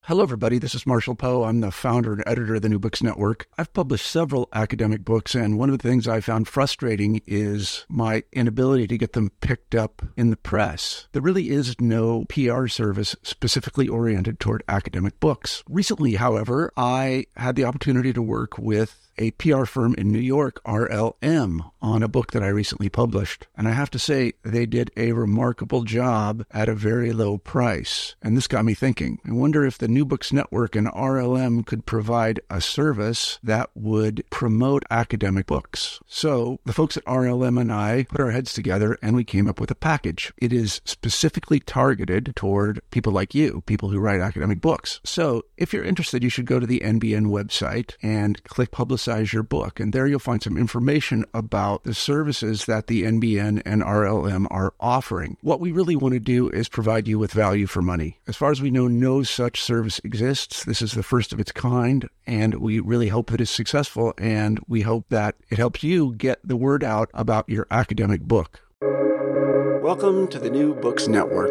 Hello, everybody. This is Marshall Poe. I'm the founder and editor of the New Books Network. I've published several academic books, and one of the things I found frustrating is my inability to get them picked up in the press. There really is no PR service specifically oriented toward academic books. Recently, however, I had the opportunity to work with a PR firm in New York, RLM, on a book that I recently published. And I have to say, they did a remarkable job at a very low price. And this got me thinking. I wonder if the New Books Network and RLM could provide a service that would promote academic books. So the folks at RLM and I put our heads together and we came up with a package. It is specifically targeted toward people like you, people who write academic books. So if you're interested, you should go to the NBN website and click Publicize Your Book. And there you'll find some information about the services that the NBN and RLM are offering. What we really want to do is provide you with value for money. As far as we know, no such service exists. This is the first of its kind, and we really hope that it's successful, and we hope that it helps you get the word out about your academic book. Welcome to the New Books Network.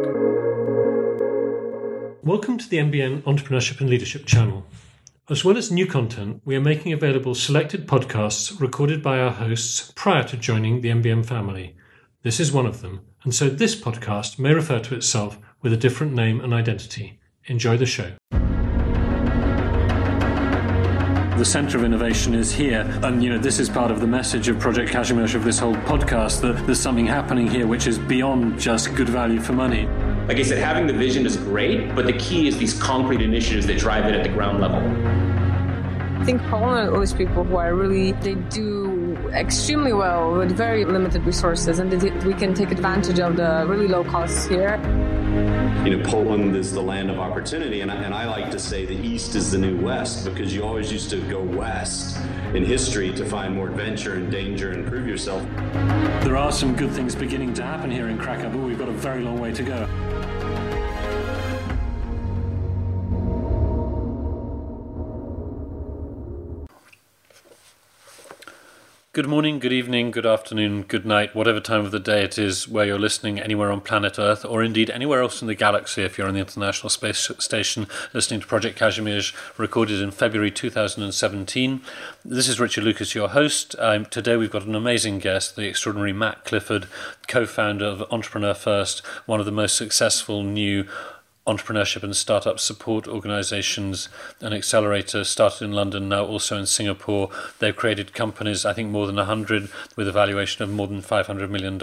Welcome to the NBN Entrepreneurship and Leadership channel. As well as new content, we are making available selected podcasts recorded by our hosts prior to joining the NBN family. This is one of them, and so this podcast may refer to itself with a different name and identity. Enjoy the show. The centre of innovation is here, and this is part of the message of Project Kazimierz, of this whole podcast, that there's something happening here which is beyond just good value for money. Like I said, having the vision is great, but the key is these concrete initiatives that drive it at the ground level. I think Poland are those people who are really, they do extremely well with very limited resources, and we can take advantage of the really low costs here. Poland is the land of opportunity, and I like to say the East is the new West, because you always used to go west in history to find more adventure and danger and prove yourself. There are some good things beginning to happen here in Krakow, but we've got a very long way to go. Good morning, good evening, good afternoon, good night, whatever time of the day it is where you're listening, anywhere on planet Earth, or indeed anywhere else in the galaxy if you're on the International Space Station listening to Project Kazimierz, recorded in February 2017. This is Richard Lucas, your host. Today we've got an amazing guest, the extraordinary Matt Clifford, co-founder of Entrepreneur First, one of the most successful new entrepreneurship and startup support organizations, an accelerator started in London, now also in Singapore. They've created companies, I think more than 100, with a valuation of more than $500 million.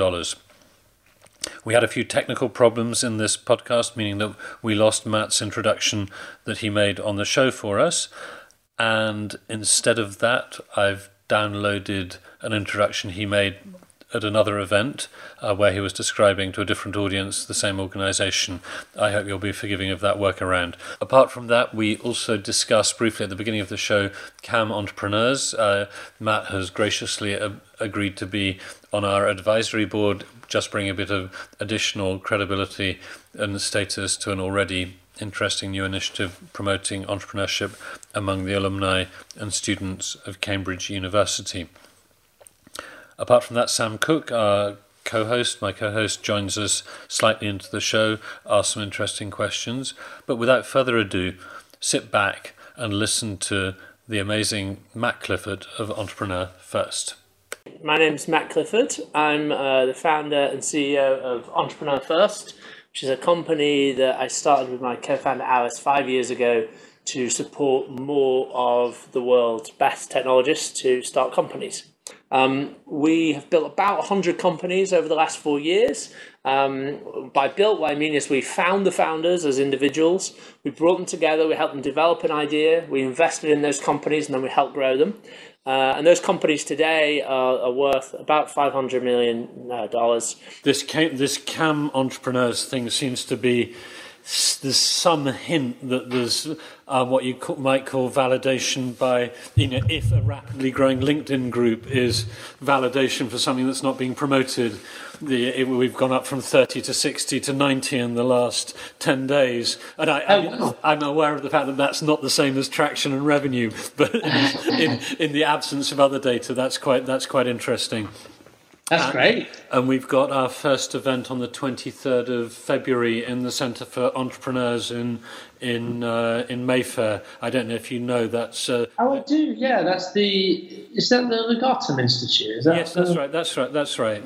We had a few technical problems in this podcast, meaning that we lost Matt's introduction that he made on the show for us. And instead of that, I've downloaded an introduction he made at another event where he was describing to a different audience the same organization. I hope you'll be forgiving of that workaround. Apart from that, we also discussed briefly at the beginning of the show CAM Entrepreneurs. Matt has graciously agreed to be on our advisory board, just bring a bit of additional credibility and status to an already interesting new initiative promoting entrepreneurship among the alumni and students of Cambridge University. Apart from that, Sam Cook, our my co-host, joins us slightly into the show, asks some interesting questions. But without further ado, sit back and listen to the amazing Matt Clifford of Entrepreneur First. My name's Matt Clifford. I'm the founder and CEO of Entrepreneur First, which is a company that I started with my co-founder Alice 5 years ago to support more of the world's best technologists to start companies. We have built about 100 companies over the last 4 years. By built, what I mean is we found the founders as individuals, we brought them together, we helped them develop an idea, we invested in those companies, and then we helped grow them. And those companies today are worth about $500 million. This CAM Entrepreneurs thing seems to be, there's some hint that there's what you might call validation by, if a rapidly growing LinkedIn group is validation for something that's not being promoted. We've gone up from 30 to 60 to 90 in the last 10 days. And I'm aware of the fact that that's not the same as traction and revenue, but in the absence of other data, that's quite interesting. That's great. And we've got our first event on the 23rd of February in the Centre for Entrepreneurs in Mayfair. I don't know if you know, that's... Oh, I do, yeah. Is that the Legatum Institute? Is that yes, that's right.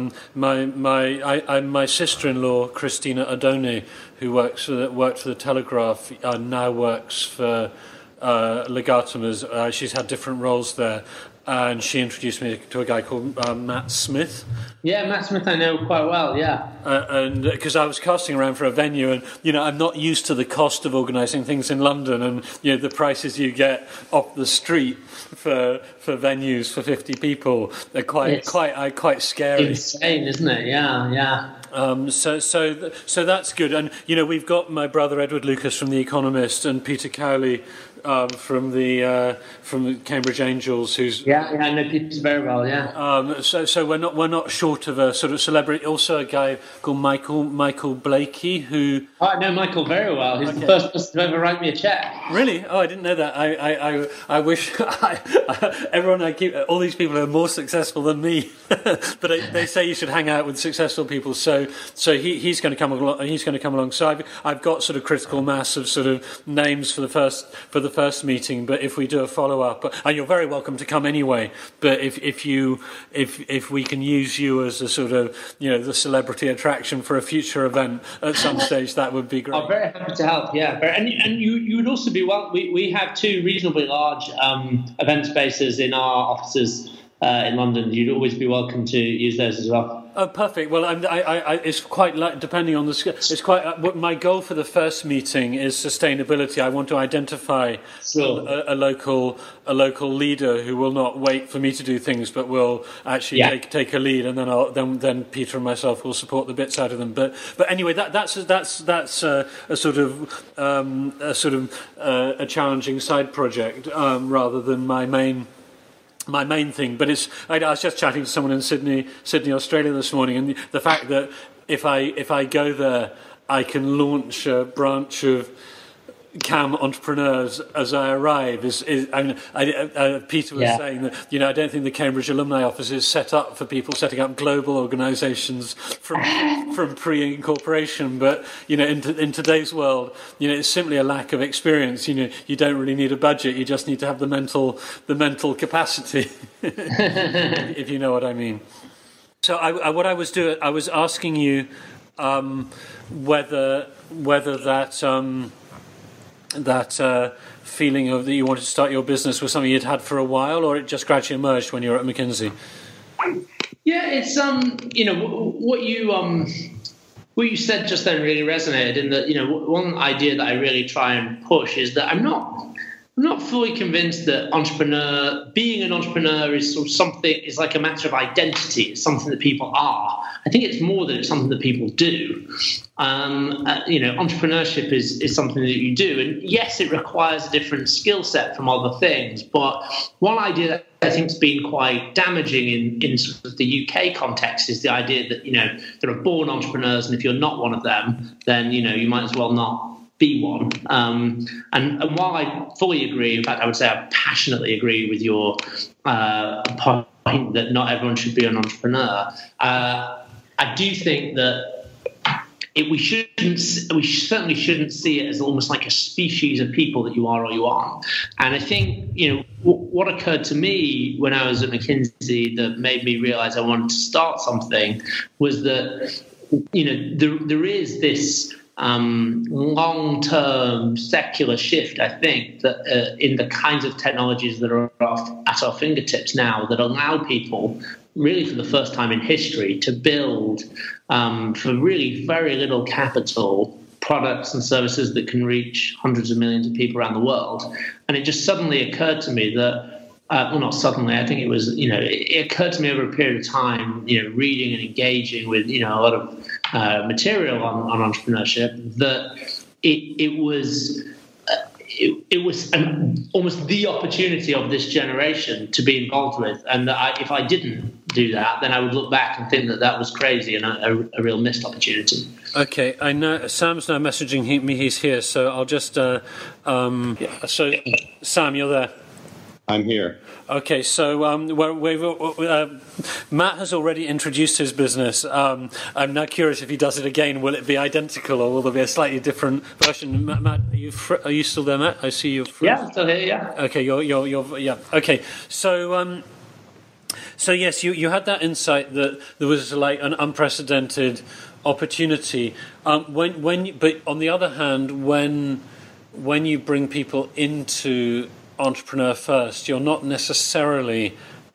My sister-in-law, Christina Adoni, who worked for the Telegraph, now works for Legatum. She's had different roles there. And she introduced me to a guy called Matt Smith. Yeah, Matt Smith I know quite well, yeah. And because I was casting around for a venue, and, I'm not used to the cost of organising things in London, and, the prices you get off the street for venues for 50 people, they're quite scary. Insane, isn't it? Yeah. So that's good. And, we've got my brother Edward Lucas from The Economist and Peter Cowley from the Cambridge Angels, who's I know Peter very well. Yeah. So we're not short of a sort of celebrity. Also, a guy called Michael Blakey, who I know Michael very well. He's the first person to ever write me a check. Really? Oh, I didn't know that. I wish everyone I keep, all these people are more successful than me, but they say you should hang out with successful people. So he's going to come along. He's going to come along. So I've got sort of critical mass of sort of names for the first meeting. But if we do a follow up, and you're very welcome to come anyway. But if we can use you as a sort of the celebrity attraction for a future event at some stage, that would be great. I'm very happy to help. Yeah, and you would also be well. We have two reasonably large event spaces in our offices in London. You'd always be welcome to use those as well. Oh, perfect. Well, it's quite like, depending on the scale. It's quite. My goal for the first meeting is sustainability. I want to identify a local leader who will not wait for me to do things, but will actually take a lead, and then Peter and myself will support the bits out of them. But anyway, that's a sort of a challenging side project rather than my main thing. But I was just chatting to someone in Sydney, Australia this morning, and the fact that if I go there, I can launch a branch of CAM entrepreneurs as I arrive Peter was saying that I don't think the Cambridge Alumni Office is set up for people setting up global organisations from pre-incorporation, but in today's world it's simply a lack of experience. You don't really need a budget, you just need to have the mental capacity if you know what I mean. So I was asking you whether that feeling of that you wanted to start your business was something you'd had for a while, or it just gradually emerged when you were at McKinsey? Yeah, it's what you said just then really resonated in that one idea that I really try and push is that I'm not fully convinced that being an entrepreneur is sort of something, is like a matter of identity. It's something that people are. I think it's more that it's something that people do. Entrepreneurship is something that you do. And yes, it requires a different skill set from other things. But one idea that I think has been quite damaging in sort of the UK context is the idea that, there are born entrepreneurs, and if you're not one of them, then, you might as well not be one. And while I fully agree, in fact, I would say I passionately agree with your point that not everyone should be an entrepreneur, I do think that we certainly shouldn't see it as almost like a species of people that you are or you aren't. And I think, what occurred to me when I was at McKinsey that made me realize I wanted to start something was that, there is this long-term secular shift, I think, that in the kinds of technologies that are at our fingertips now that allow people, really for the first time in history, to build for really very little capital products and services that can reach hundreds of millions of people around the world. And it just suddenly occurred to me that not suddenly, I think it was, it occurred to me over a period of time, reading and engaging with, a lot of material on entrepreneurship, that it was almost the opportunity of this generation to be involved with. And that if I didn't do that, then I would look back and think that was crazy and a real missed opportunity. Okay, I know Sam's now messaging me. He's here, so I'll just. So, Sam, you're there. I'm here. Okay, so Matt has already introduced his business. I'm now curious if he does it again. Will it be identical, or will there be a slightly different version? Matt, are you still there, Matt? I see you. Yeah, I'm still here. Yeah. Okay, you're yeah. Okay, so yes, you had that insight that there was like an unprecedented opportunity. But on the other hand, when you bring people into Entrepreneur First, you're not necessarily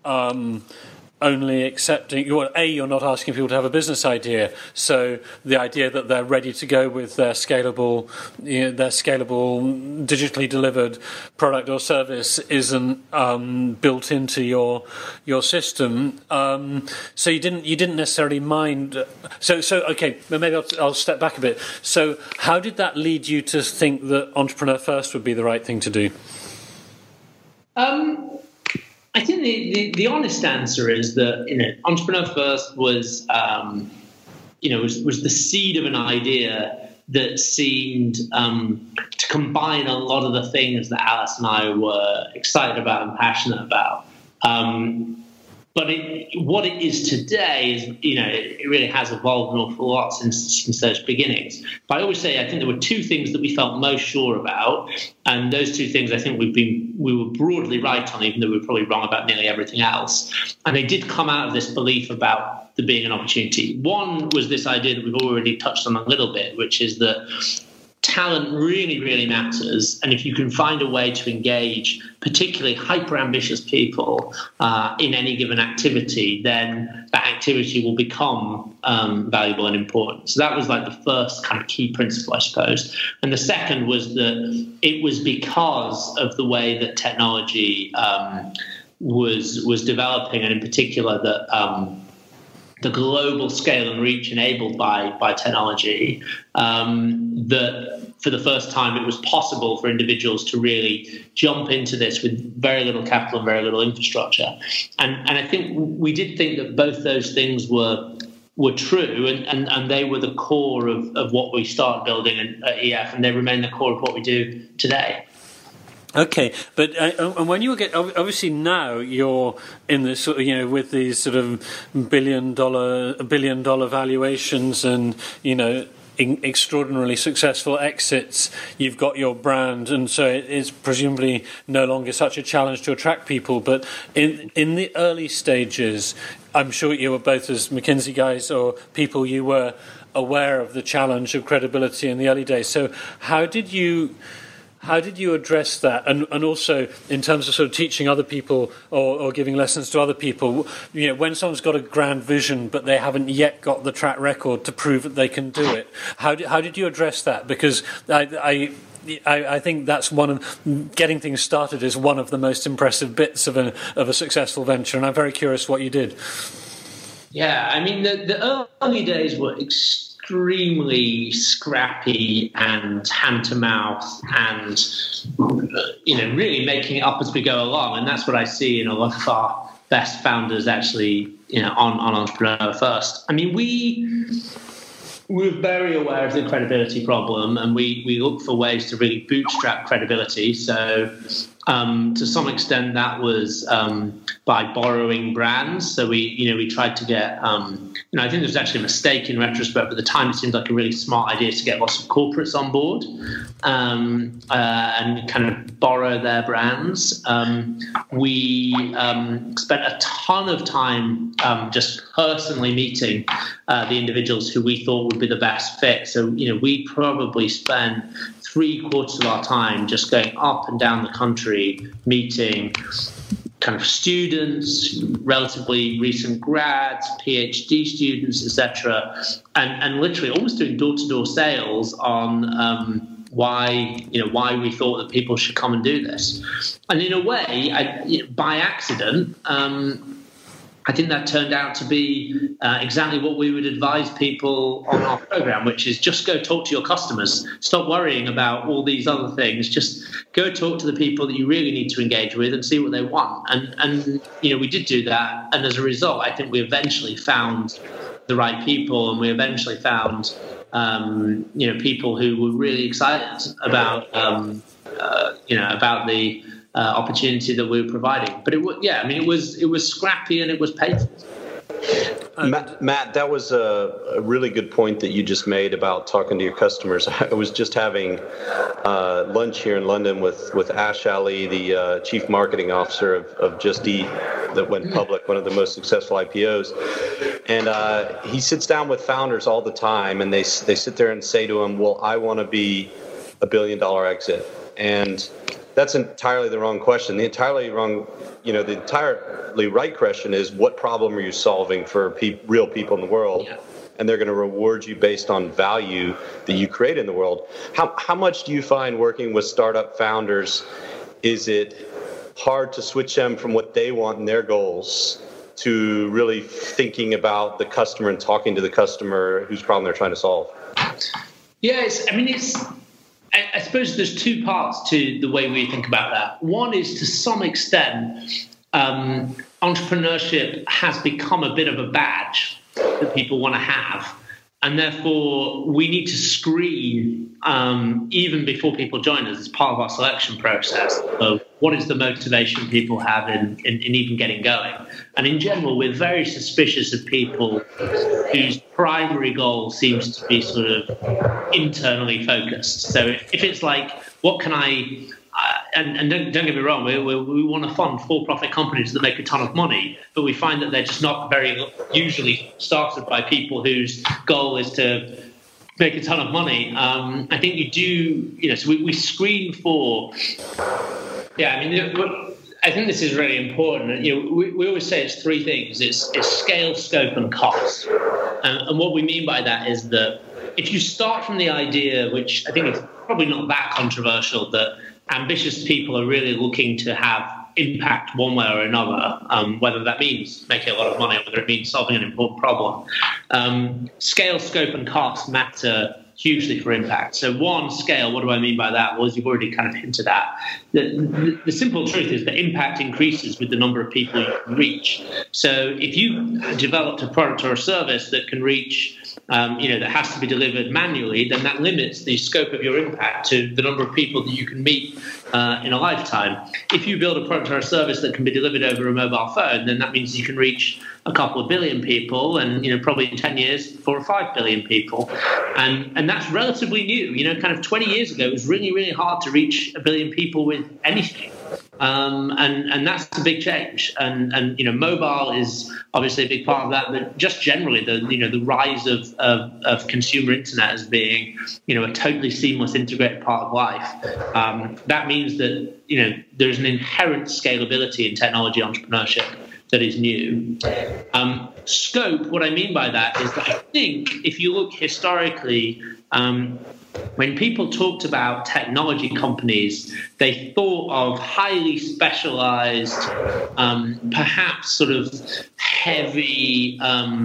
only accepting. You're not asking people to have a business idea. So the idea that they're ready to go with their scalable, digitally delivered product or service isn't built into your system. So you didn't necessarily mind. So okay, maybe I'll step back a bit. So how did that lead you to think that Entrepreneur First would be the right thing to do? I think the honest answer is that Entrepreneur First was was the seed of an idea that seemed to combine a lot of the things that Alice and I were excited about and passionate about. But what it is today is, it really has evolved an awful lot since those beginnings. But I always say I think there were two things that we felt most sure about, and those two things I think we were broadly right on, even though we were probably wrong about nearly everything else. And they did come out of this belief about there being an opportunity. One was this idea that we've already touched on a little bit, which is that talent really, really matters. And if you can find a way to engage particularly hyper-ambitious people in any given activity, then that activity will become valuable and important. So that was like the first kind of key principle, I suppose. And the second was that it was because of the way that technology was developing, and in particular that the global scale and reach enabled by technology, that for the first time it was possible for individuals to really jump into this with very little capital and very little infrastructure. And I think we did think that both those things were true, and they were the core of what we started building at EF, and they remain the core of what we do today. Okay, but and when you get obviously now you're in this with these sort of billion dollar valuations and extraordinarily successful exits, you've got your brand, and so it's presumably no longer such a challenge to attract people. But in the early stages, I'm sure you were both as McKinsey guys or people, you were aware of the challenge of credibility in the early days. So how did you address that? And also in terms of sort of teaching other people or giving lessons to other people, when someone's got a grand vision but they haven't yet got the track record to prove that they can do it, how did you address that? Because I think that's one of getting things started is one of the most impressive bits of a successful venture, and I'm very curious what you did. Yeah, I mean the early days were extremely scrappy and hand to mouth, and really making it up as we go along, and that's what I see in a lot of our best founders actually on Entrepreneur First. I mean, we were very aware of the credibility problem, and we look for ways to really bootstrap credibility. So to some extent that was by borrowing brands. So we tried to get I think there was actually a mistake in retrospect, but at the time it seemed like a really smart idea to get lots of corporates on board and kind of borrow their brands. We spent a ton of time just personally meeting the individuals who we thought would be the best fit. So we probably spent 3/4 of our time just going up and down the country, meeting kind of students, relatively recent grads, PhD students, etc., and literally almost doing door-to-door sales on why we thought that people should come and do this. And in a way, by accident, I think that turned out to be exactly what we would advise people on our program, which is just go talk to your customers. Stop worrying about all these other things. Just go talk to the people that you really need to engage with and see what they want. And we did do that. And as a result, I think we eventually found the right people, and we eventually found people who were really excited about about opportunity that we were providing. But it was scrappy and it was painful. Matt, that was a really good point that you just made about talking to your customers. I was just having lunch here in London with Ash Ali, the Chief Marketing Officer of Just Eat, that went public, one of the most successful IPOs. And he sits down with founders all the time, and they sit there and say to him, well, I want to be $1 billion exit. And that's entirely the wrong question. The entirely right question is, what problem are you solving for real people in the world? Yeah. And they're going to reward you based on value that you create in the world. How much do you find working with startup founders, is it hard to switch them from what they want and their goals to really thinking about the customer and talking to the customer whose problem they're trying to solve? Yeah, I suppose there's two parts to the way we think about that. One is, to some extent, entrepreneurship has become a bit of a badge that people want to have. And therefore, we need to screen, even before people join us, as part of our selection process, of what is the motivation people have in even getting going. And in general, we're very suspicious of people whose primary goal seems to be sort of internally focused. So if it's like, what can I... And don't get me wrong, we want to fund for-profit companies that make a ton of money, but we find that they're just not very usually started by people whose goal is to make a ton of money. I think you do, so we screen for, I think this is really important. We always say it's three things. It's scale, scope, and cost. And what we mean by that is that if you start from the idea, which I think is probably not that controversial, that ambitious people are really looking to have impact one way or another, whether that means making a lot of money or whether it means solving an important problem. Scale, scope, and cost matter hugely for impact. So one, scale, what do I mean by that? Well, as you've already kind of hinted at, the simple truth is that impact increases with the number of people you can reach. So if you developed a product or a service that can reach that has to be delivered manually, then that limits the scope of your impact to the number of people that you can meet in a lifetime. If you build a product or a service that can be delivered over a mobile phone, then that means you can reach a couple of billion people, and probably in 10 years 4 or 5 billion people, and that's relatively new. Kind of 20 years ago, it was really, really hard to reach 1 billion people with anything. And that's a big change. And mobile is obviously a big part of that, but just generally the rise of consumer internet as being a totally seamless, integrated part of life. That means that there's an inherent scalability in technology entrepreneurship that is new. Scope, what I mean by that is that I think if you look historically, when people talked about technology companies, they thought of highly specialized, perhaps sort of heavy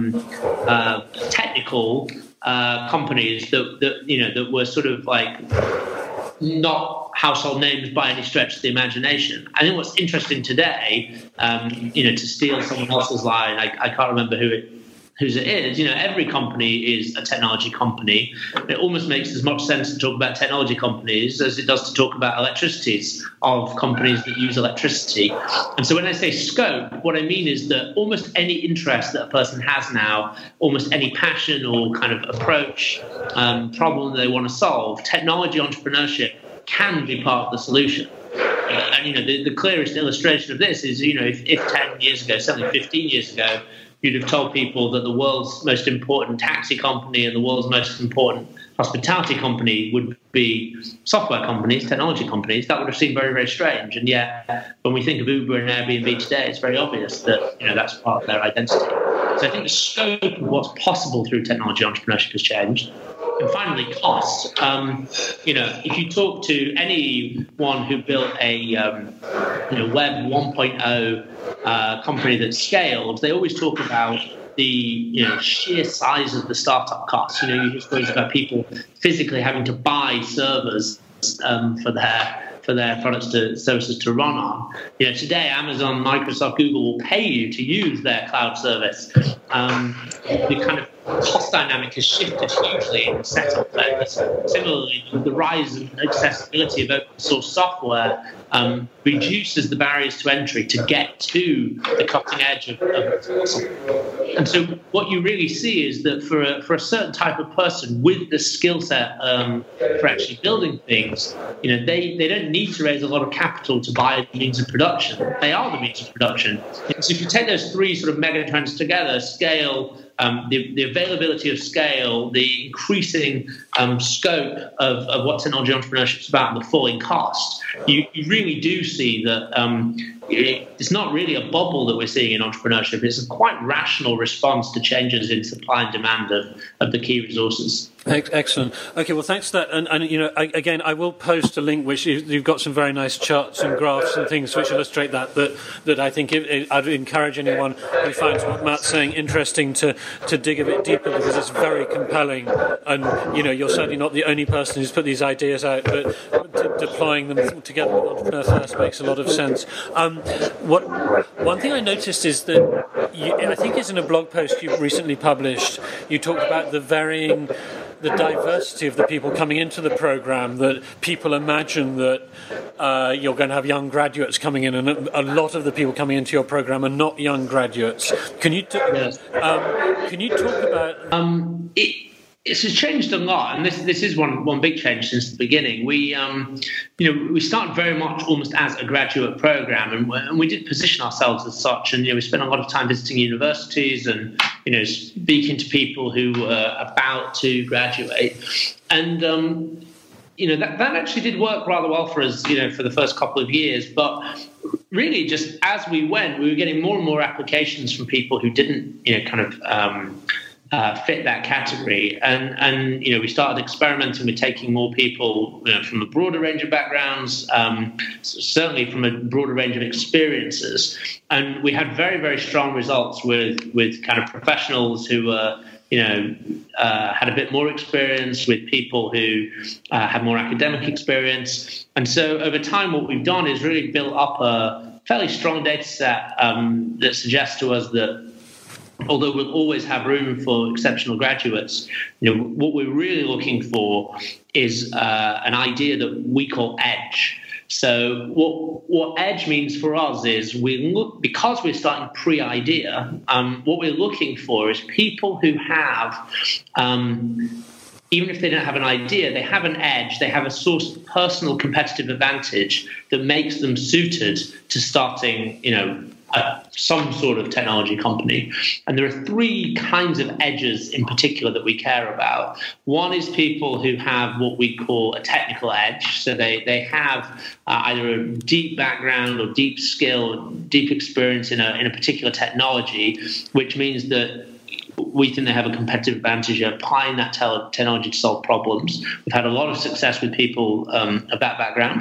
technical companies that were sort of like not household names by any stretch of the imagination. I think what's interesting today, to steal someone else's line, I can't remember whose it is. Every company is a technology company. It almost makes as much sense to talk about technology companies as it does to talk about electricities of companies that use electricity. And so when I say scope, what I mean is that almost any interest that a person has now, almost any passion or kind of approach, problem they want to solve, technology entrepreneurship can be part of the solution. And the clearest illustration of this is, if 10 years ago, certainly 15 years ago, you'd have told people that the world's most important taxi company and the world's most important hospitality company would be software companies, technology companies, that would have seemed very, very strange. And yet, when we think of Uber and Airbnb today, it's very obvious that that's part of their identity. So I think the scope of what's possible through technology entrepreneurship has changed. And finally, cost. If you talk to anyone who built a Web 1.0 company that scaled, they always talk about the sheer size of the startup costs. You hear stories about people physically having to buy servers for their products services to run on. Today Amazon, Microsoft, Google will pay you to use their cloud service. The kind of cost dynamic has shifted hugely in setup layers. Similarly, the rise and accessibility of open source software reduces the barriers to entry to get to the cutting edge of and so what you really see is that for a certain type of person with the skill set for actually building things, they don't need to raise a lot of capital to buy the means of production. They are the means of production. So if you take those three sort of mega trends together, scale, the availability of scale, the increasing scope of what technology entrepreneurship is about, and the falling cost, you really do see that it's not really a bubble that we're seeing in entrepreneurship. It's a quite rational response to changes in supply and demand of the key resources. Excellent. Okay, well, thanks for that. And again, I will post a link which you've got some very nice charts and graphs and things which illustrate that I think I'd encourage anyone who finds what Matt's saying interesting to dig a bit deeper, because it's very compelling. And, you're certainly not the only person who's put these ideas out, but deploying them together with Entrepreneur First makes a lot of sense. One thing I noticed is that I think it's in a blog post you recently published, you talked about the diversity of the people coming into the program, that people imagine that you're going to have young graduates coming in, and a lot of the people coming into your program are not young graduates. Can you talk about... It's changed a lot, and this is one big change since the beginning. We started very much almost as a graduate program, and we did position ourselves as such. And we spent a lot of time visiting universities and speaking to people who were about to graduate, and that actually did work rather well for us, for the first couple of years. But really, just as we went, we were getting more and more applications from people who didn't, fit that category, and we started experimenting with taking more people from a broader range of backgrounds, certainly from a broader range of experiences, and we had very, very strong results with kind of professionals who were had a bit more experience, with people who had more academic experience. And so over time, what we've done is really built up a fairly strong data set that suggests to us that although we'll always have room for exceptional graduates, what we're really looking for is an idea that we call EDGE. So what EDGE means for us is because we're starting pre-idea, what we're looking for is people who have, even if they don't have an idea, they have an edge, they have a source of personal competitive advantage that makes them suited to starting, some sort of technology company. And there are three kinds of edges in particular that we care about. One is people who have what we call a technical edge. So they have either a deep background or deep skill, deep experience in a particular technology, which means that we think they have a competitive advantage of applying that technology to solve problems. We've had a lot of success with people of that background.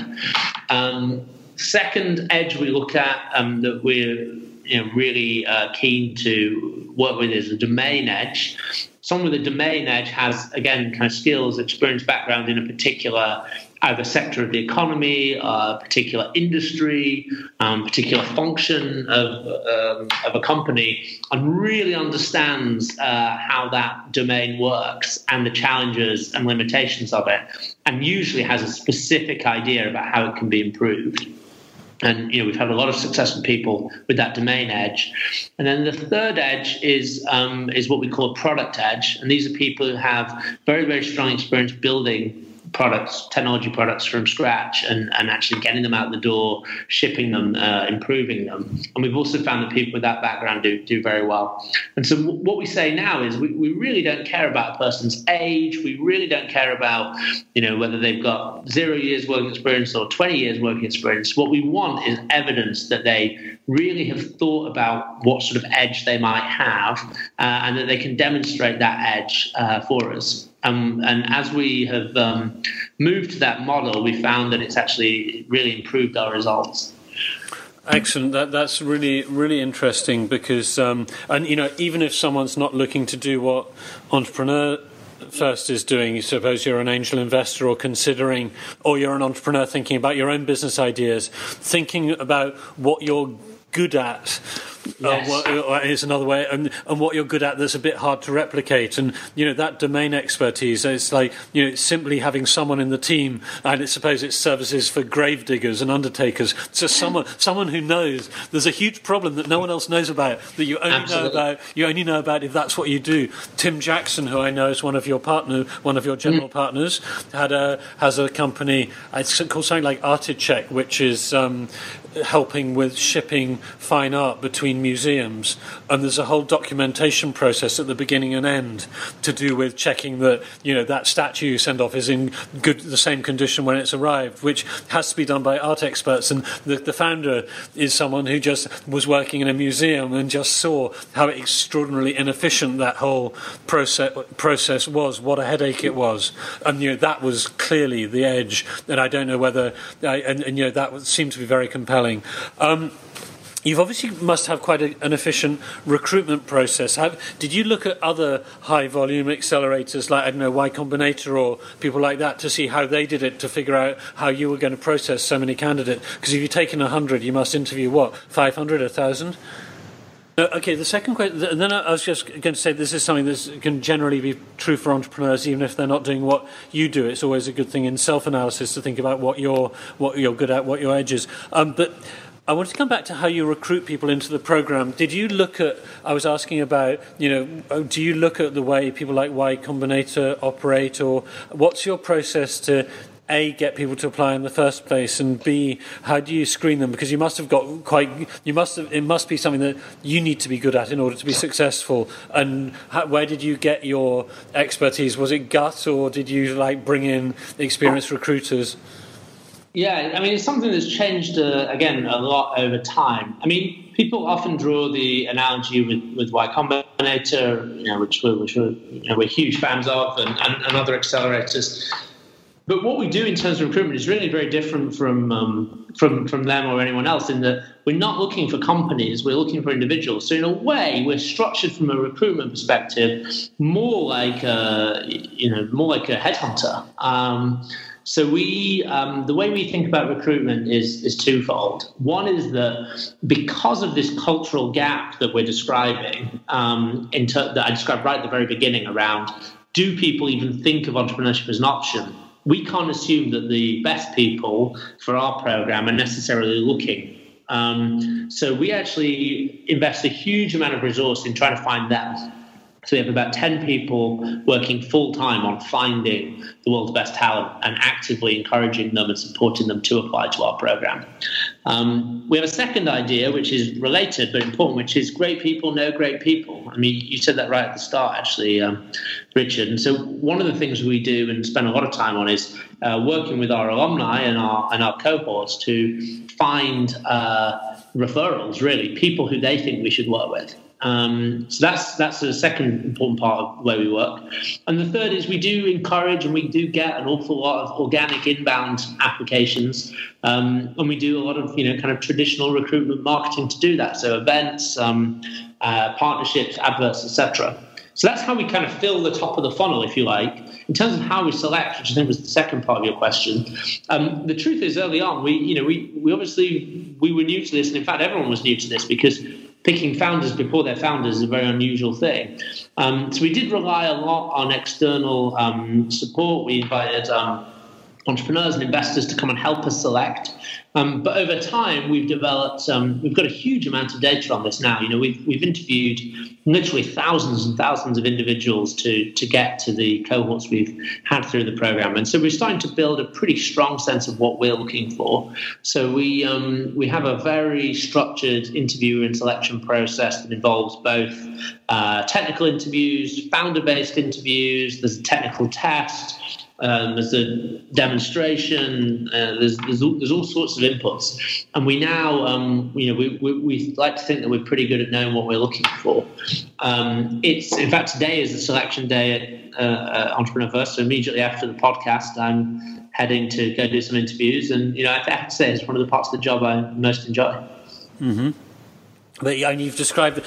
Second edge we look at that we're really keen to work with is a domain edge. Someone with a domain edge has, again, kind of skills, experience, background in a particular either sector of the economy, a particular industry, particular function of a company, and really understands how that domain works and the challenges and limitations of it, and usually has a specific idea about how it can be improved. And we've had a lot of success with people with that domain edge. And then the third edge is what we call a product edge. And these are people who have very, very strong experience building products, technology products from scratch, and actually getting them out the door, shipping them, improving them. And we've also found that people with that background do very well. And so what we say now is we really don't care about a person's age. We really don't care about, whether they've got 0 years working experience or 20 years working experience. What we want is evidence that they really have thought about what sort of edge they might have, and that they can demonstrate that edge for us. And as we have moved to that model, we found that it's actually really improved our results. Excellent. That's really, really interesting because, even if someone's not looking to do what Entrepreneur First is doing, you suppose you're an angel investor or considering, or you're an entrepreneur thinking about your own business ideas, thinking about what you're good at is another way, and what you're good at that's a bit hard to replicate. And that domain expertise, it's like simply having someone in the team, and I suppose it's services for grave diggers and undertakers. So someone who knows there's a huge problem that no one else knows about, that you only know about. You only know about if that's what you do. Tim Jackson, who I know is one of your general partners, has a company. It's called something like Articheck, which is helping with shipping fine art between museums, and there's a whole documentation process at the beginning and end to do with checking that that statue you send off is in the same condition when it's arrived, which has to be done by art experts. And the founder is someone who just was working in a museum and just saw how extraordinarily inefficient that whole process was, what a headache it was, and that was clearly the edge. And I don't know whether that seemed to be very compelling. You've obviously must have quite an efficient recruitment process. Did you look at other high-volume accelerators like, Y Combinator or people like that to see how they did it, to figure out how you were going to process so many candidates? Because if you've taken 100, you must interview, 500, 1,000? Okay, the second question, then I was just going to say this is something that can generally be true for entrepreneurs, even if they're not doing what you do. It's always a good thing in self-analysis to think about what you're good at, what your edge is. But I want to come back to how you recruit people into the program. Did you look at, I was asking about, do you look at the way people like Y Combinator operate, or what's your process to A, get people to apply in the first place, and B, how do you screen them? Because you must have it must be something that you need to be good at in order to be successful. And where did you get your expertise? Was it gut, or did you bring in experienced recruiters? Yeah, it's something that's changed, again, a lot over time. People often draw the analogy with Y Combinator, which we're huge fans of, and other accelerators. But what we do in terms of recruitment is really very different from them or anyone else, in that we're not looking for companies, we're looking for individuals. So in a way, we're structured from a recruitment perspective more like a headhunter. So the way we think about recruitment is twofold. One is that because of this cultural gap that we're describing, that I described right at the very beginning around, do people even think of entrepreneurship as an option? We can't assume that the best people for our program are necessarily looking. So we actually invest a huge amount of resource in trying to find them. So we have about 10 people working full-time on finding the world's best talent and actively encouraging them and supporting them to apply to our program. We have a second idea, which is related but important, which is great people know great people. You said that right at the start, actually, Richard. And so one of the things we do and spend a lot of time on is working with our alumni and our cohorts to find referrals, really, people who they think we should work with. So that's the second important part of the way we work. And the third is we do encourage and we do get an awful lot of organic inbound applications, and we do a lot of kind of traditional recruitment marketing to do that. So events, partnerships, adverts, etc. So that's how we kind of fill the top of the funnel, if you like. In terms of how we select, which I think was the second part of your question, the truth is early on we obviously were new to this, and in fact everyone was new to this because picking founders before they're founders is a very unusual thing. So we did rely a lot on external support. We invited entrepreneurs and investors to come and help us select. But over time, we've developed, we've got a huge amount of data on this now. We've interviewed literally thousands and thousands of individuals to get to the cohorts we've had through the program. And so we're starting to build a pretty strong sense of what we're looking for. So we have a very structured interview and selection process that involves both technical interviews, founder-based interviews, there's a technical test, there's a demonstration. There's all sorts of inputs, and we now we like to think that we're pretty good at knowing what we're looking for. It's in fact today is the selection day at Entrepreneur First. So immediately after the podcast, I'm heading to go do some interviews, and I have to say it's one of the parts of the job I most enjoy. Mm-hmm. But you've described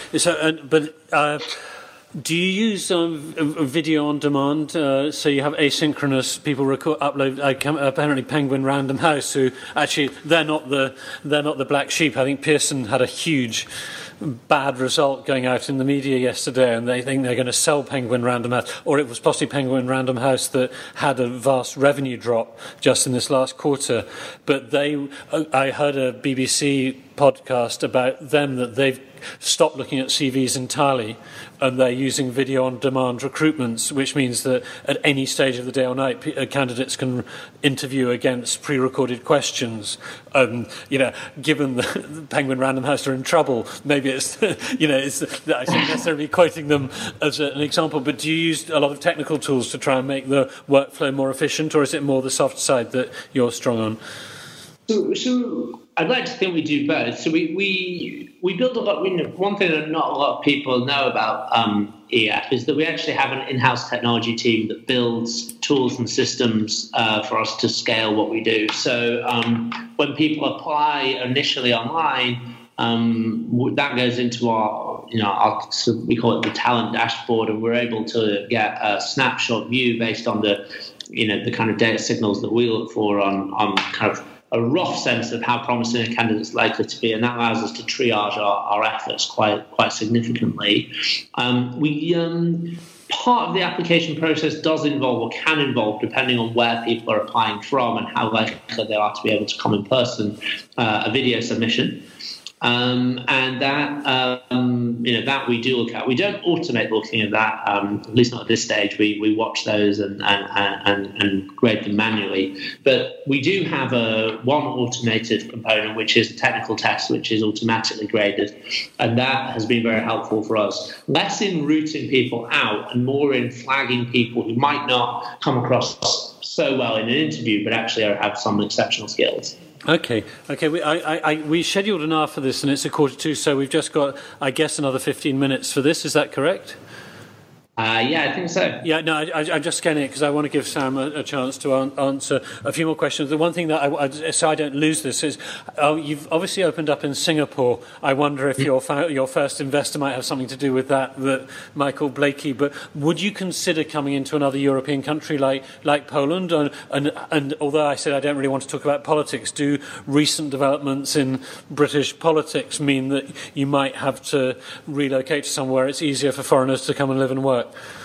it. Do you use video on demand? So you have asynchronous people upload. Apparently, Penguin Random House, who actually they're not the black sheep. I think Pearson had a huge bad result going out in the media yesterday, and they think they're going to sell Penguin Random House, or it was possibly Penguin Random House that had a vast revenue drop just in this last quarter. But I heard a BBC podcast about them that they've stopped looking at CVs entirely, and they're using video-on-demand recruitments, which means that at any stage of the day or night, candidates can interview against pre-recorded questions. Given the Penguin Random House are in trouble, maybe it's I shouldn't necessarily be quoting them as an example. But do you use a lot of technical tools to try and make the workflow more efficient, or is it more the soft side that you're strong on? So I'd like to think we do both. So we build a lot. One thing that not a lot of people know about EF is that we actually have an in-house technology team that builds tools and systems for us to scale what we do. So when people apply initially online, that goes into our so we call it the talent dashboard, and we're able to get a snapshot view based on the kind of data signals that we look for on kind of a rough sense of how promising a candidate's likely to be, and that allows us to triage our efforts quite significantly. Part of the application process does involve, or can involve, depending on where people are applying from and how likely they are to be able to come in person, a video submission. And that we do look at. We don't automate looking at that, at least not at this stage. We watch those and grade them manually. But we do have one automated component, which is a technical test, which is automatically graded. And that has been very helpful for us. Less in rooting people out and more in flagging people who might not come across so well in an interview, but actually have some exceptional skills. Okay. We scheduled an hour for this, and it's 1:45, so we've just got, I guess, another 15 minutes for this. Is that correct? Yeah, I think so. Yeah, no, I'm just scanning it because I want to give Sam a chance to answer a few more questions. The one thing that so I don't lose this is, you've obviously opened up in Singapore. I wonder if your first investor might have something to do with that Michael Blakey. But would you consider coming into another European country like Poland? And although I said I don't really want to talk about politics, do recent developments in British politics mean that you might have to relocate to somewhere it's easier for foreigners to come and live and work?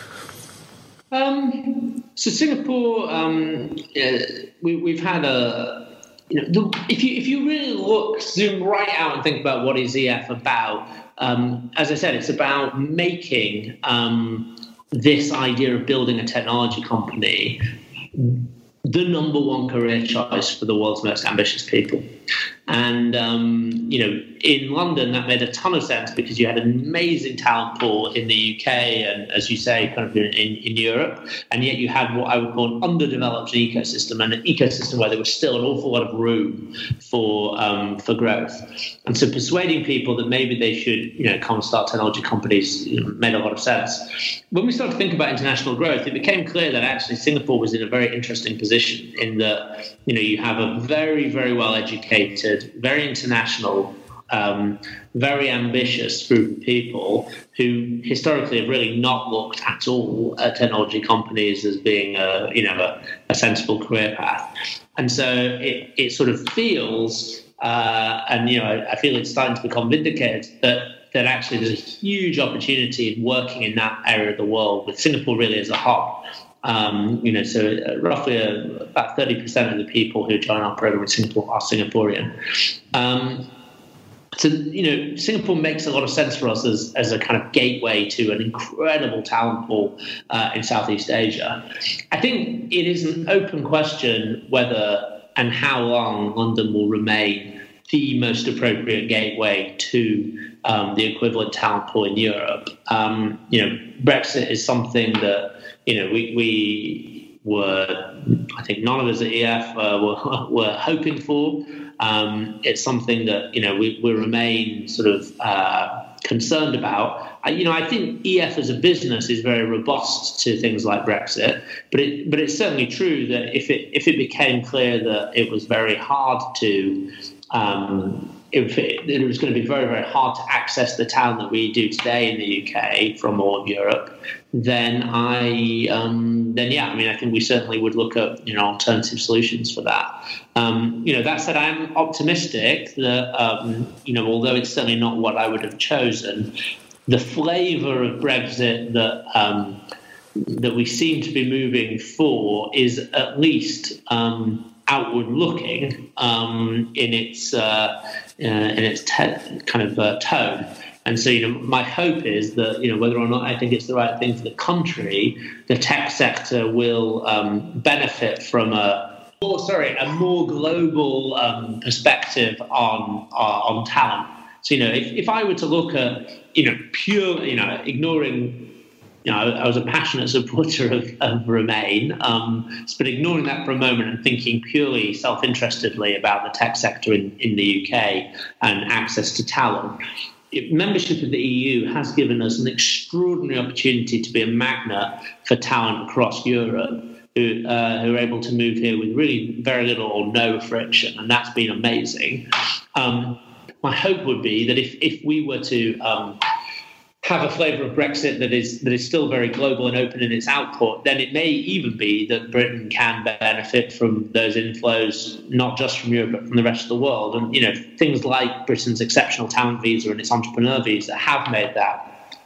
So Singapore, we've had if you really zoom right out and think about what is EF about, as I said, it's about making this idea of building a technology company the number one career choice for the world's most ambitious people. And, in London, that made a ton of sense because you had an amazing talent pool in the UK and, as you say, kind of in Europe. And yet you had what I would call an underdeveloped ecosystem, and an ecosystem where there was still an awful lot of room for growth. And so persuading people that maybe they should, come and start technology companies made a lot of sense. When we started to think about international growth, it became clear that actually Singapore was in a very interesting position in that, you have a very, very well-educated, very international, very ambitious group of people who historically have really not looked at all at technology companies as being a sensible career path. And so it sort of feels, I feel it's starting to become vindicated that actually there's a huge opportunity in working in that area of the world with Singapore really as a hub. So roughly about 30% of the people who join our program in Singapore are Singaporean. Singapore makes a lot of sense for us as a kind of gateway to an incredible talent pool in Southeast Asia. I think it is an open question whether and how long London will remain the most appropriate gateway to the equivalent talent pool in Europe. Brexit is something that we were, I think none of us at EF were hoping for. It's something that, we remain sort of concerned about. I think EF as a business is very robust to things like Brexit, but it's certainly true that if it became clear that it was very hard to if it was going to be very, very hard to access the talent that we do today in the UK from all of Europe, then I think we certainly would look at alternative solutions for that. That said, I'm optimistic that although it's certainly not what I would have chosen, the flavour of Brexit that we seem to be moving for is at least outward looking in its tone. And so, my hope is that, whether or not I think it's the right thing for the country, the tech sector will benefit from a more global perspective on talent. So, if I were to look at, pure, ignoring, I was a passionate supporter of Remain, but ignoring that for a moment and thinking purely self-interestedly about the tech sector in the UK and access to talent, membership of the EU has given us an extraordinary opportunity to be a magnet for talent across Europe who are able to move here with really very little or no friction, and that's been amazing. My hope would be that if we were to have a flavour of Brexit that is still very global and open in its output, then it may even be that Britain can benefit from those inflows, not just from Europe, but from the rest of the world. And, things like Britain's exceptional talent visa and its entrepreneur visa have made that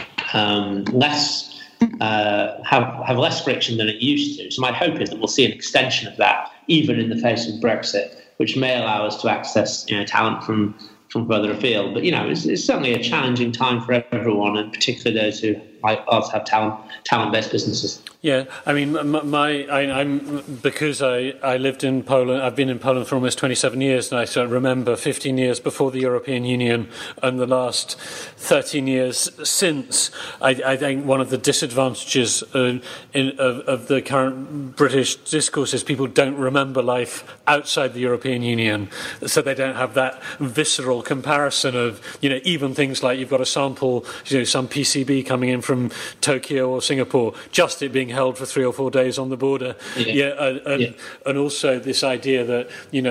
have less friction than it used to. So my hope is that we'll see an extension of that, even in the face of Brexit, which may allow us to access talent from further afield. But it's certainly a challenging time for everyone, and particularly those who like us have talent-based businesses. Yeah, I mean, I'm because I lived in Poland. I've been in Poland for almost 27 years, and I sort of remember 15 years before the European Union and the last 13 years since. I think one of the disadvantages of the current British discourse is people don't remember life outside the European Union, so they don't have that visceral comparison of even things like you've got a sample, some PCB coming in from Tokyo or Singapore, just it being held for 3 or 4 days on the border, and also this idea that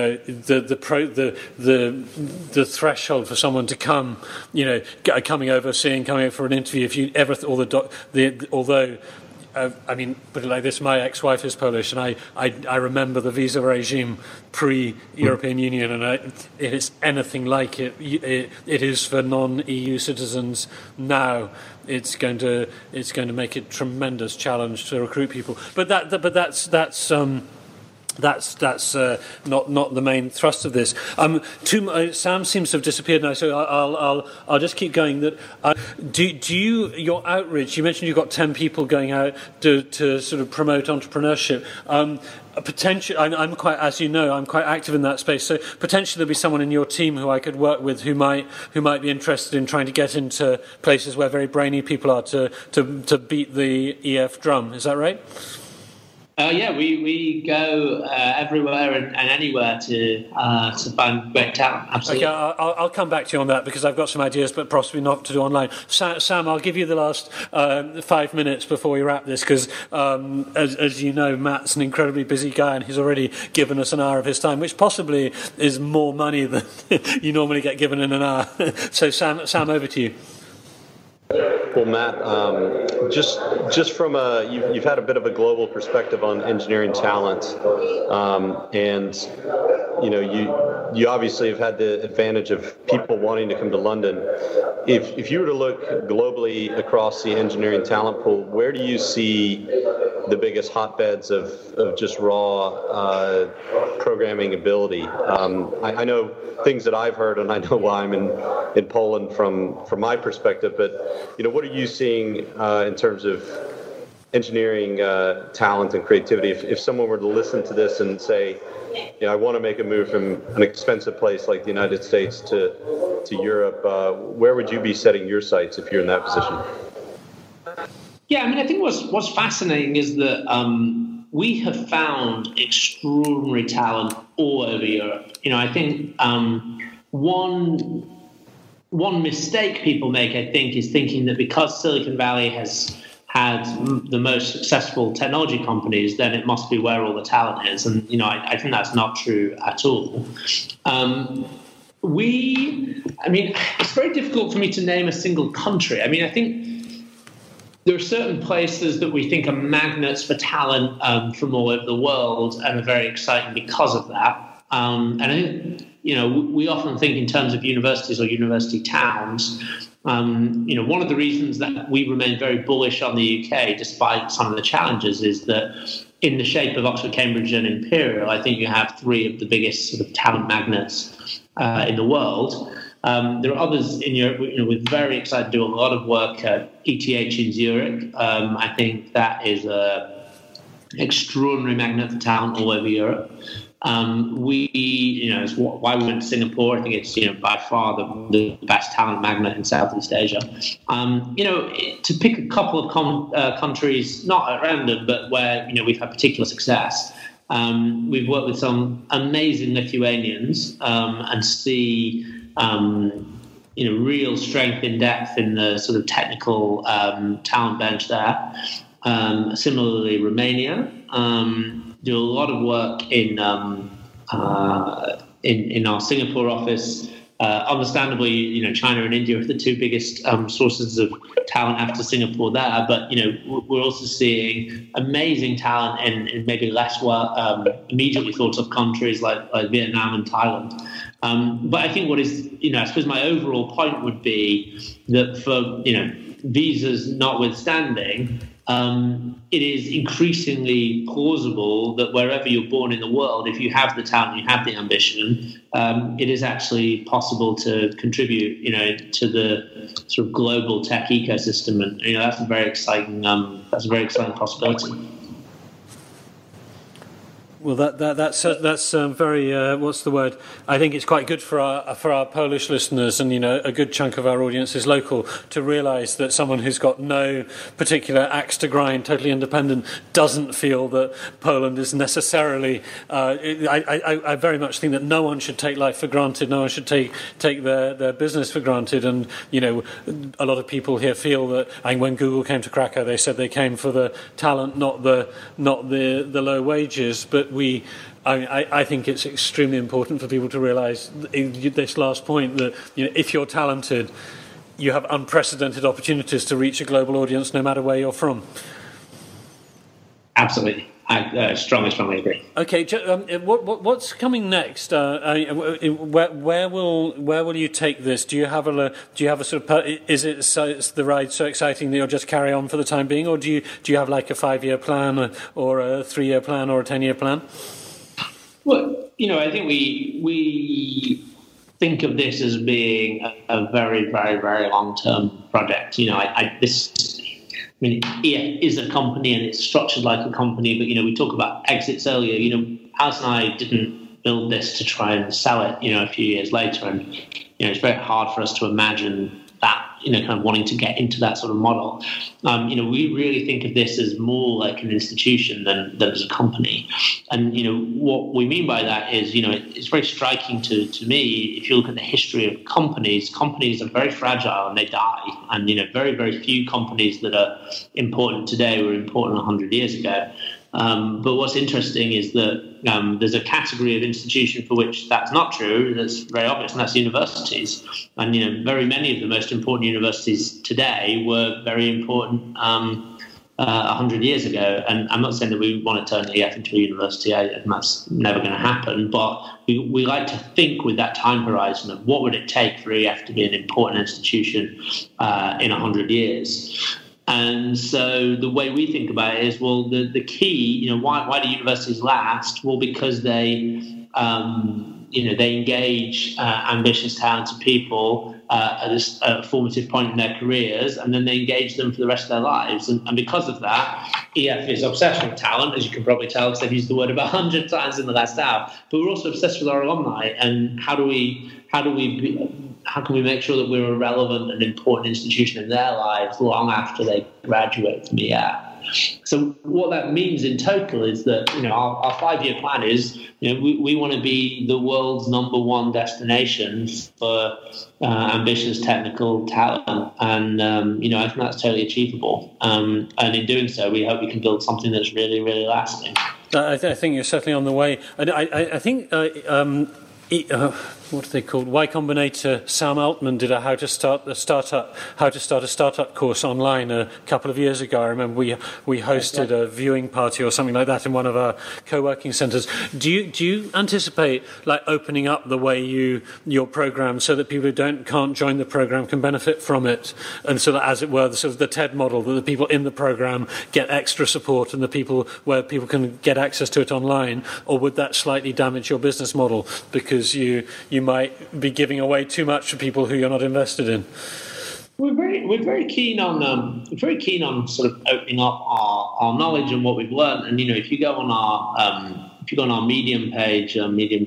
the threshold for someone to come, coming over for an interview, if you ever although. Put it like this, my ex-wife is Polish, and I remember the visa regime pre-European Union, and if it's anything like it is for non-EU citizens now, it's going to make it a tremendous challenge to recruit people. But that's not the main thrust of this. Sam seems to have disappeared now, so I'll just keep going. That do you, your outreach? You mentioned you've got 10 people going out to sort of promote entrepreneurship. Potentially, I'm quite active in that space. So potentially there'll be someone in your team who I could work with who might be interested in trying to get into places where very brainy people are to beat the EF drum. Is that right? We go everywhere and anywhere to find great talent. Absolutely. Okay, I'll come back to you on that because I've got some ideas, but possibly not to do online. Sam, I'll give you the last 5 minutes before we wrap this because, as you know, Matt's an incredibly busy guy and he's already given us an hour of his time, which possibly is more money than you normally get given in an hour. So, Sam, over to you. Well, Matt, just from you've had a bit of a global perspective on engineering talent, and you obviously have had the advantage of people wanting to come to London. If you were to look globally across the engineering talent pool, where do you see the biggest hotbeds of just raw programming ability? I know things that I've heard, and I know why I'm in Poland from my perspective, but what are you seeing in terms of engineering talent and creativity? If someone were to listen to this and say, I want to make a move from an expensive place like the United States to Europe, where would you be setting your sights if you're in that position? Yeah, I think what's fascinating is that we have found extraordinary talent all over Europe. I think one mistake people make, I think, is thinking that because Silicon Valley has had the most successful technology companies, then it must be where all the talent is. And, I think that's not true at all. It's very difficult for me to name a single country. I think there are certain places that we think are magnets for talent from all over the world and are very exciting because of that. And I think, we often think in terms of universities or university towns. One of the reasons that we remain very bullish on the UK, despite some of the challenges, is that in the shape of Oxford, Cambridge and Imperial, I think you have three of the biggest sort of talent magnets in the world. There are others in Europe. We're very excited to do a lot of work at ETH in Zurich. I think that is an extraordinary magnet for talent all over Europe. It's why we went to Singapore. I think it's, by far the best talent magnet in Southeast Asia. To pick a couple of countries, not at random, but where, we've had particular success. We've worked with some amazing Lithuanians and see, real strength in depth in the sort of technical talent bench there. Similarly, Romania. Do a lot of work in our Singapore office. Understandably, China and India are the two biggest sources of talent after Singapore there. But we're also seeing amazing talent in maybe less immediately thought of countries like Vietnam and Thailand. But I think what is, I suppose my overall point would be that for visas notwithstanding. It is increasingly plausible that wherever you're born in the world, if you have the talent, you have the ambition, it is actually possible to contribute, to the sort of global tech ecosystem, and that's a very exciting possibility. Well, that's very what's the word? I think it's quite good for our Polish listeners, and a good chunk of our audience is local, to realise that someone who's got no particular axe to grind, totally independent, doesn't feel that Poland is necessarily. I very much think that no one should take life for granted. No one should take their business for granted. And a lot of people here feel that. And when Google came to Krakow, they said they came for the talent, not the low wages, but. I think it's extremely important for people to realise this last point, that if you're talented, you have unprecedented opportunities to reach a global audience, no matter where you're from. Absolutely. I strongly agree. Okay, what's coming next? Where will you take this? Do you have a sort of? Is the ride so exciting that you'll just carry on for the time being, or do you have like a 5-year plan, or a 3-year plan, or a 10-year plan? Well, I think we think of this as being a very, very, very long-term project. EF is a company and it's structured like a company, but, we talk about exits earlier. Alice and I didn't build this to try and sell it, a few years later. And, it's very hard for us to imagine that, kind of wanting to get into that sort of model. We really think of this as more like an institution than as a company. And, what we mean by that is, it's very striking to me, if you look at the history of companies are very fragile and they die. And, very, very few companies that are important today were important 100 years ago. But what's interesting is that there's a category of institution for which that's not true. That's very obvious, and that's universities. And very many of the most important universities today were very important 100 years ago. And I'm not saying that we want to turn EF into a university. That's never going to happen. But we like to think with that time horizon of what would it take for EF to be an important institution in 100 years. And so the way we think about it is, well, the key, why do universities last? Well, because they engage ambitious, talented people at a formative point in their careers, and then they engage them for the rest of their lives. And because of that, EF is obsessed with talent, as you can probably tell, because I've used the word about 100 times in the last hour. But we're also obsessed with our alumni, and how do we how can we make sure that we're a relevant and important institution in their lives long after they graduate from EF? So what that means in total is that, our 5-year plan is, we want to be the world's #1 destination for ambitious technical talent. And, I think that's totally achievable. And in doing so, we hope we can build something that's really, really lasting. I think you're certainly on the way. And I think... what are they called? Y Combinator Sam Altman did a how to start a startup course online a couple of years ago. I remember we hosted a viewing party or something like that in one of our co-working centres. Do you anticipate opening up the way your program so that people who can't join the program can benefit from it, and so that, as it were, the TED model, that the people in the program get extra support and the people where people can get access to it online? Or would that slightly damage your business model because you might be giving away too much to people who you're not invested in? We're very keen on sort of opening up our knowledge and what we've learned. And if you go on our Medium page,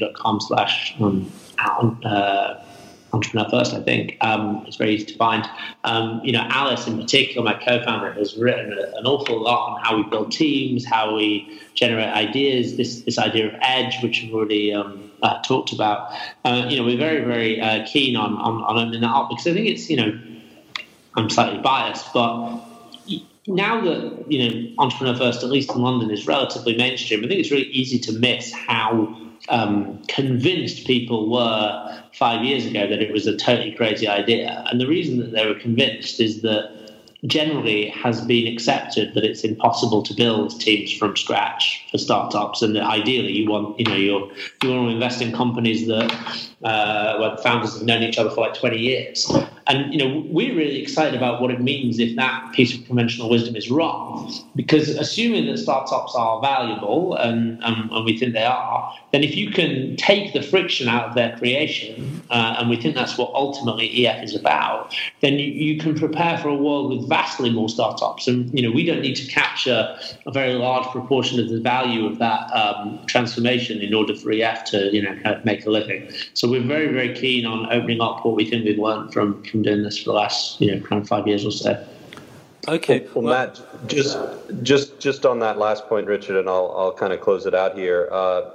Entrepreneur First, I think it's very easy to find. Alice in particular, my co-founder, has written an awful lot on how we build teams, how we generate ideas. This idea of edge, which we've already talked about. We're very, very keen on opening that up because I think it's I'm slightly biased, but now that Entrepreneur First, at least in London, is relatively mainstream, I think it's really easy to miss how convinced people were 5 years ago that it was a totally crazy idea. And the reason that they were convinced is that generally it has been accepted that it's impossible to build teams from scratch for startups, and that ideally you want to invest in companies that where the founders have known each other for 20 years. And we're really excited about what it means if that piece of conventional wisdom is wrong, because assuming that startups are valuable, and we think they are, then if you can take the friction out of their creation, and we think that's what ultimately EF is about, then you can prepare for a world with vastly more startups. And we don't need to capture a very large proportion of the value of that transformation in order for EF to kind of make a living. So we're very, very keen on opening up what we think we've learned from doing this for the last kind of 5 years or so. Okay. Well, Matt, just on that last point, Richard, and I'll kind of close it out here.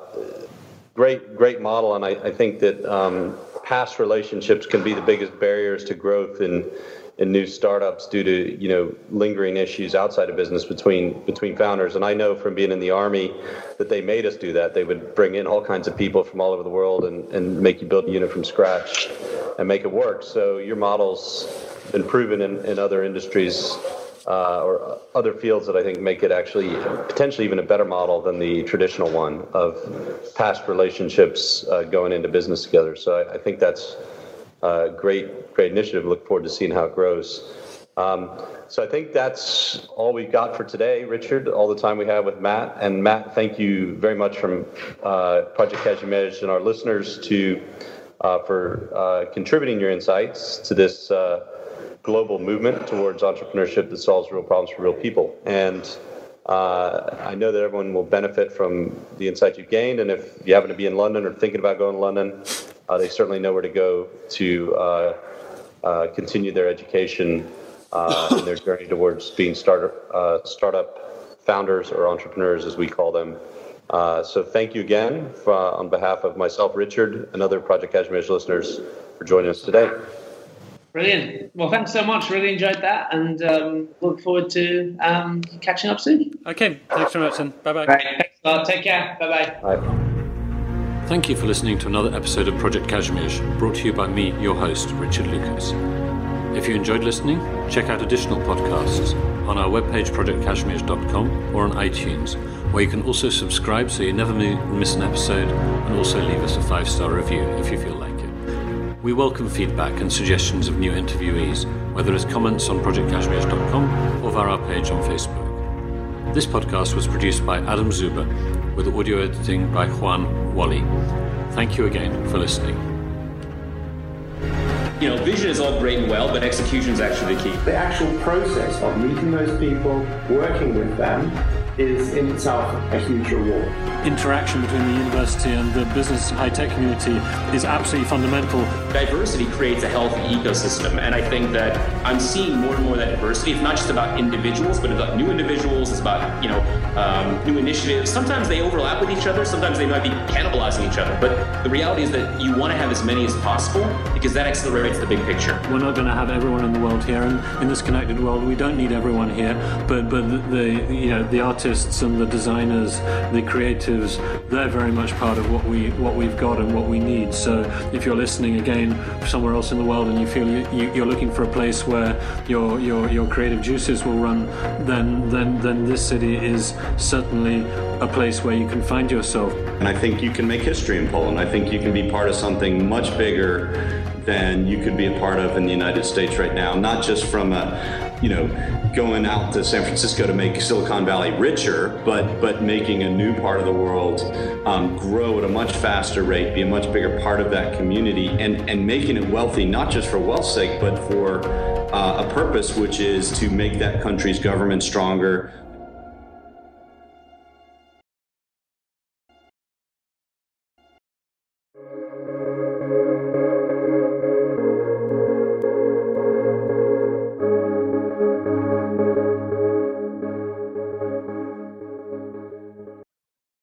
Great model, and I think that past relationships can be the biggest barriers to growth in new startups due to lingering issues outside of business between founders. And I know from being in the Army that they made us do that. They would bring in all kinds of people from all over the world and make you build a unit from scratch and make it work. So your model's been proven in other industries or other fields that I think make it actually potentially even a better model than the traditional one of past relationships going into business together. So I think that's great initiative. Look forward to seeing how it grows. So I think that's all we've got for today, Richard, all the time we have with Matt. And Matt, thank you very much from Project Casually Managed and our listeners for contributing your insights to this global movement towards entrepreneurship that solves real problems for real people. And I know that everyone will benefit from the insights you've gained. And if you happen to be in London or thinking about going to London, they certainly know where to go to continue their education and their journey towards being startup founders or entrepreneurs, as we call them. So thank you again on behalf of myself, Richard, and other Project Casually Managed listeners for joining us today. Brilliant. Well, thanks so much. Really enjoyed that, and look forward to catching up soon. Okay. Thanks very much, then. Bye-bye. Right. Thanks a lot. Take care. Bye-bye. Bye. Thank you for listening to another episode of Project Casually Managed, brought to you by me, your host, Richard Lucas. If you enjoyed listening, check out additional podcasts on our webpage, projectcasualmanaged.com, or on iTunes, where you can also subscribe so you never miss an episode, and also leave us a 5-star review if you feel like it. We welcome feedback and suggestions of new interviewees, whether as comments on projectcasualmanaged.com or via our page on Facebook. This podcast was produced by Adam Zuber, with audio editing by Juan Wally. Thank you again for listening. Vision is all great and well, but execution is actually the key. The actual process of meeting those people, working with them, is in itself a huge reward. Interaction between the university and the business and high-tech community is absolutely fundamental. Diversity creates a healthy ecosystem, and I think that I'm seeing more and more that diversity. It's not just about individuals, but it's about new individuals. It's about new initiatives. Sometimes they overlap with each other. Sometimes they might be cannibalizing each other. But the reality is that you want to have as many as possible because that accelerates the big picture. We're not going to have everyone in the world here, and in this connected world, we don't need everyone here. But the artists and the designers, the creatives, they're very much part of what we've got and what we need. So if you're listening again somewhere else in the world and you feel you're looking for a place where your creative juices will run, then this city is certainly a place where you can find yourself. And I think you can make history in Poland. I think you can be part of something much bigger than you could be a part of in the United States right now. Not just from going out to San Francisco to make Silicon Valley richer, but making a new part of the world grow at a much faster rate, be a much bigger part of that community, and making it wealthy, not just for wealth's sake, but for a purpose, which is to make that country's government stronger,